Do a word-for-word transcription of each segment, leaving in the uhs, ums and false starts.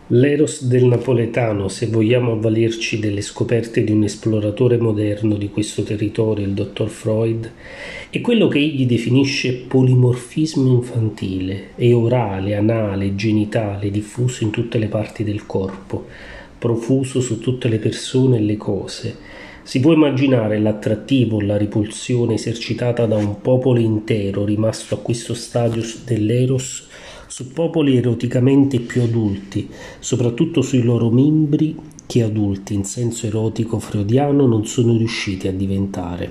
L'eros del napoletano, se vogliamo avvalerci delle scoperte di un esploratore moderno di questo territorio, il dottor Freud, è quello che egli definisce polimorfismo infantile, e orale, anale, genitale, diffuso in tutte le parti del corpo, profuso su tutte le persone e le cose. Si può immaginare l'attrattivo o la ripulsione esercitata da un popolo intero rimasto a questo stadio dell'eros su popoli eroticamente più adulti, soprattutto sui loro membri che adulti in senso erotico freudiano non sono riusciti a diventare.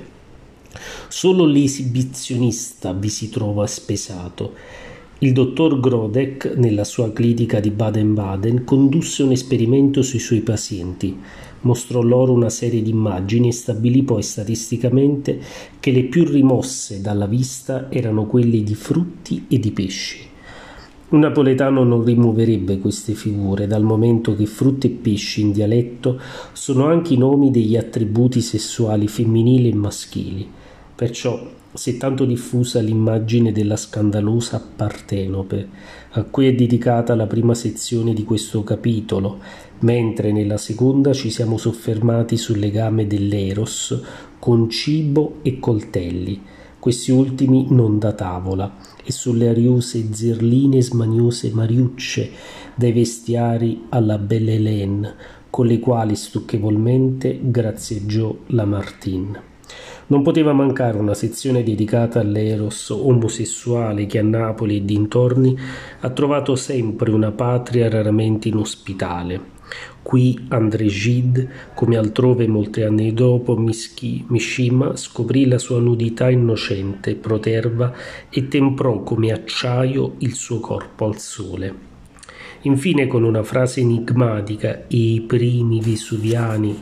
Solo l'esibizionista vi si trova spesato. Il dottor Grodek, nella sua clinica di Baden-Baden, condusse un esperimento sui suoi pazienti, mostrò loro una serie di immagini e stabilì poi statisticamente che le più rimosse dalla vista erano quelle di frutti e di pesci. Un napoletano non rimuoverebbe queste figure, dal momento che frutti e pesci in dialetto sono anche i nomi degli attributi sessuali femminili e maschili. Perciò si è tanto diffusa l'immagine della scandalosa Partenope, a cui è dedicata la prima sezione di questo capitolo, mentre nella seconda ci siamo soffermati sul legame dell'eros con cibo e coltelli, questi ultimi non da tavola, e sulle ariose zirline smaniose mariucce dai vestiari alla Belle Hélène, con le quali stucchevolmente grazieggiò Lamartine. Non poteva mancare una sezione dedicata all'eros omosessuale che a Napoli e dintorni ha trovato sempre una patria raramente inospitale. Qui André Gide, come altrove molti anni dopo, Mishima scoprì la sua nudità innocente, proterva, e temprò come acciaio il suo corpo al sole. Infine, con una frase enigmatica, e i primi vesuviani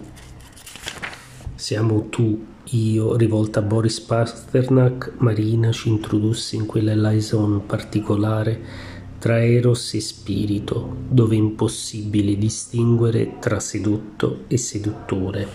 siamo tu, io, rivolta a Boris Pasternak, Marina ci introdusse in quella liaison particolare tra eros e spirito, dove è impossibile distinguere tra sedotto e seduttore.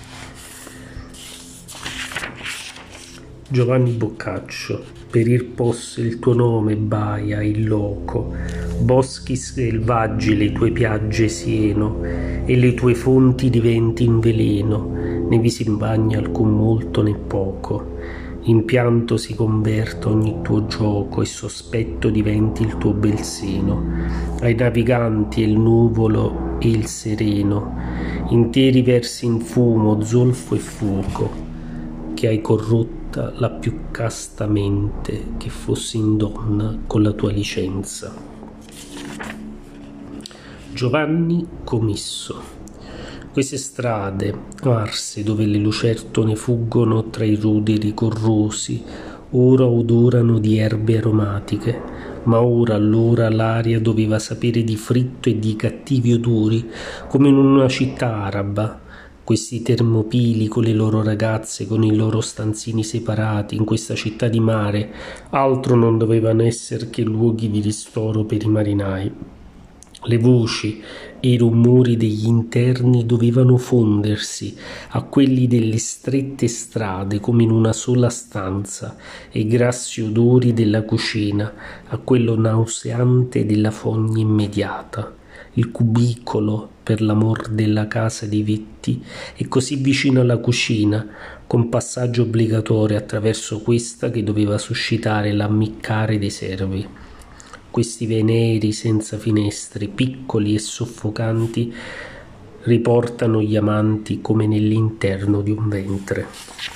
Giovanni Boccaccio, per ir posse il tuo nome baia il loco, boschi selvaggi le tue piagge sieno, e le tue fonti diventi in veleno, ne vi si imbagna alcun molto né poco. In pianto si converta ogni tuo gioco e sospetto diventi il tuo bel seno. Ai naviganti è il nuvolo e il sereno, interi versi in fumo, zolfo e fuoco, che hai corrotta la più casta mente che fossi in donna con la tua licenza. Giovanni Comisso. Queste strade arse dove le lucertole fuggono tra i ruderi corrosi ora odorano di erbe aromatiche, ma ora allora l'aria doveva sapere di fritto e di cattivi odori, come in una città araba. Questi Termopili con le loro ragazze, con i loro stanzini separati, in questa città di mare, altro non dovevano essere che luoghi di ristoro per i marinai. Le voci e i rumori degli interni dovevano fondersi a quelli delle strette strade come in una sola stanza, e i grassi odori della cucina a quello nauseante della fogna immediata. Il cubicolo, per l'amor della casa dei vetti, è così vicino alla cucina, con passaggio obbligatorio attraverso questa che doveva suscitare l'ammiccare dei servi. Questi veneri senza finestre, piccoli e soffocanti, riportano gli amanti come nell'interno di un ventre.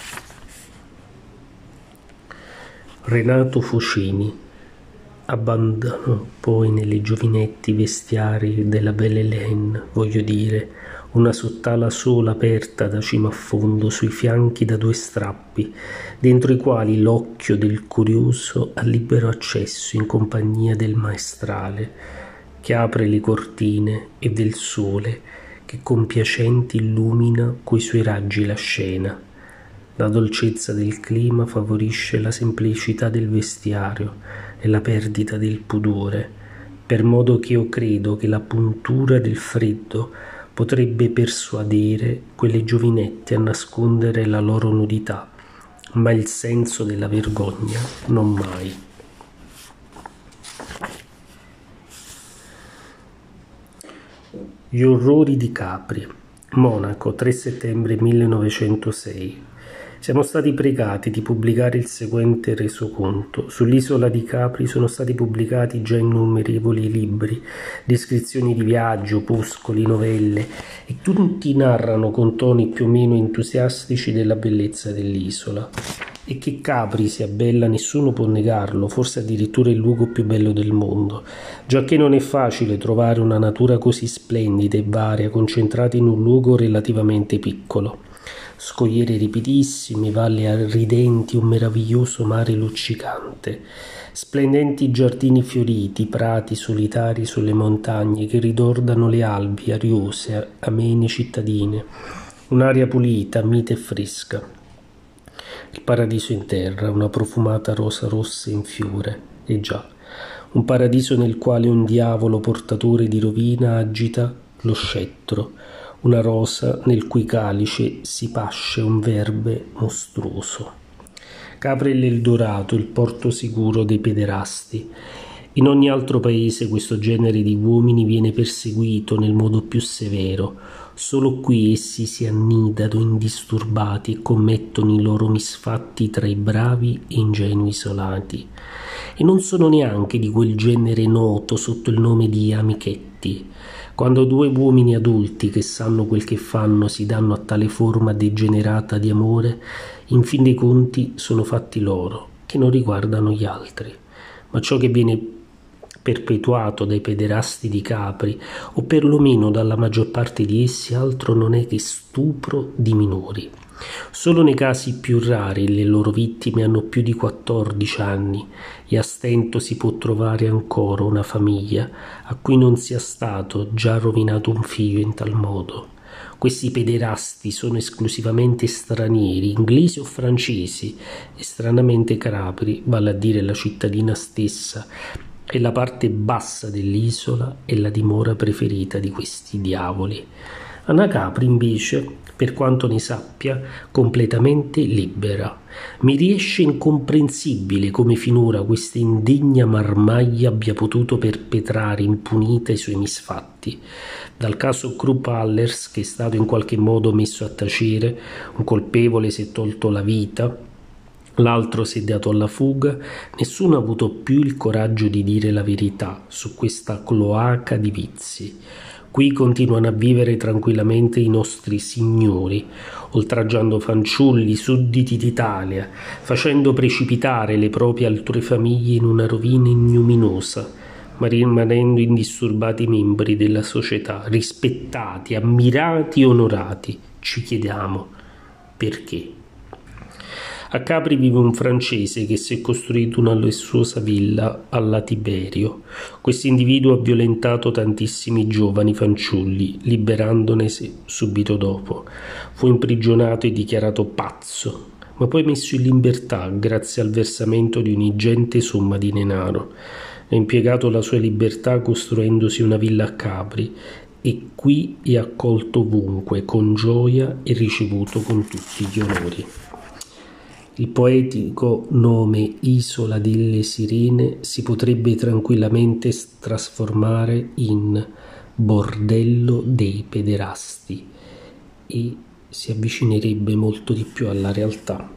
Renato Focini abbandonò poi nelle giovinetti vestiari della Belle Hélène, voglio dire, una sottala sola aperta da cima a fondo sui fianchi da due strappi, dentro i quali l'occhio del curioso ha libero accesso in compagnia del maestrale, che apre le cortine, e del sole, che compiacente illumina coi suoi raggi la scena. La dolcezza del clima favorisce la semplicità del vestiario e la perdita del pudore, per modo che io credo che la puntura del freddo potrebbe persuadere quelle giovinette a nascondere la loro nudità, ma il senso della vergogna non mai. Gli orrori di Capri. Monaco, tre settembre millenovecentosei. Siamo stati pregati di pubblicare il seguente resoconto. Sull'isola di Capri sono stati pubblicati già innumerevoli libri, descrizioni di viaggi, opuscoli, novelle, e tutti narrano con toni più o meno entusiastici della bellezza dell'isola. E che Capri sia bella nessuno può negarlo, forse addirittura il luogo più bello del mondo, giacché non è facile trovare una natura così splendida e varia concentrata in un luogo relativamente piccolo. Scogliere ripidissime, valli ridenti, un meraviglioso mare luccicante, splendenti giardini fioriti, prati solitari sulle montagne che ridordano le Alpi ariose, amene cittadine, un'aria pulita, mite e fresca. Il paradiso in terra, una profumata rosa rossa in fiore, e già, un paradiso nel quale un diavolo portatore di rovina agita lo scettro, una rosa nel cui calice si pasce un verbe mostruoso. Capri è l'Eldorato, il porto sicuro dei pederasti. In ogni altro paese questo genere di uomini viene perseguito nel modo più severo. Solo qui essi si annidano indisturbati e commettono i loro misfatti tra i bravi e ingenui isolati. E non sono neanche di quel genere noto sotto il nome di amichetti. Quando due uomini adulti che sanno quel che fanno si danno a tale forma degenerata di amore, in fin dei conti sono fatti loro, che non riguardano gli altri. Ma ciò che viene perpetuato dai pederasti di Capri, o perlomeno dalla maggior parte di essi, altro non è che stupro di minori. Solo nei casi più rari le loro vittime hanno più di quattordici anni e a stento si può trovare ancora una famiglia a cui non sia stato già rovinato un figlio in tal modo. Questi pederasti sono esclusivamente stranieri, inglesi o francesi, e stranamente Capri, vale a dire la cittadina stessa, e la parte bassa dell'isola è la dimora preferita di questi diavoli. Anna Capri, invece, per quanto ne sappia, completamente libera. Mi riesce incomprensibile come finora questa indegna marmaglia abbia potuto perpetrare impunita i suoi misfatti. Dal caso Krupp Allers, che è stato in qualche modo messo a tacere, un colpevole si è tolto la vita, l'altro si è dato alla fuga, nessuno ha avuto più il coraggio di dire la verità su questa cloaca di vizi. Qui continuano a vivere tranquillamente i nostri signori, oltraggiando fanciulli, sudditi d'Italia, facendo precipitare le proprie altre famiglie in una rovina ignominiosa, ma rimanendo indisturbati membri della società, rispettati, ammirati e onorati. Ci chiediamo perché. A Capri vive un francese che si è costruito una lussuosa villa alla Tiberio. Questo individuo ha violentato tantissimi giovani fanciulli, liberandone subito dopo. Fu imprigionato e dichiarato pazzo, ma poi messo in libertà grazie al versamento di un'ingente somma di denaro. Ha impiegato la sua libertà costruendosi una villa a Capri e qui è accolto ovunque con gioia e ricevuto con tutti gli onori. Il poetico nome Isola delle Sirene si potrebbe tranquillamente trasformare in bordello dei pederasti e si avvicinerebbe molto di più alla realtà.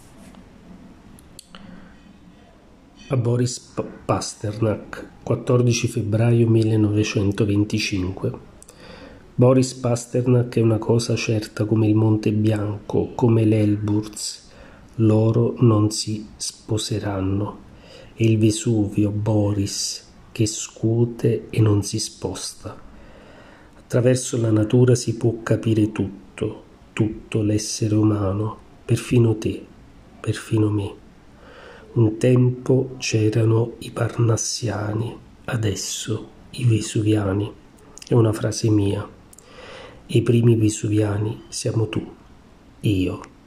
A Boris Pasternak, quattordici febbraio millenovecentoventicinque. Boris Pasternak è una cosa certa come il Monte Bianco, come l'Elburz. Loro non si sposeranno. È il Vesuvio, Boris, che scuote e non si sposta. Attraverso la natura si può capire tutto, tutto l'essere umano, perfino te, perfino me. Un tempo c'erano i Parnassiani, adesso i Vesuviani. È una frase mia. E i primi Vesuviani siamo tu, io.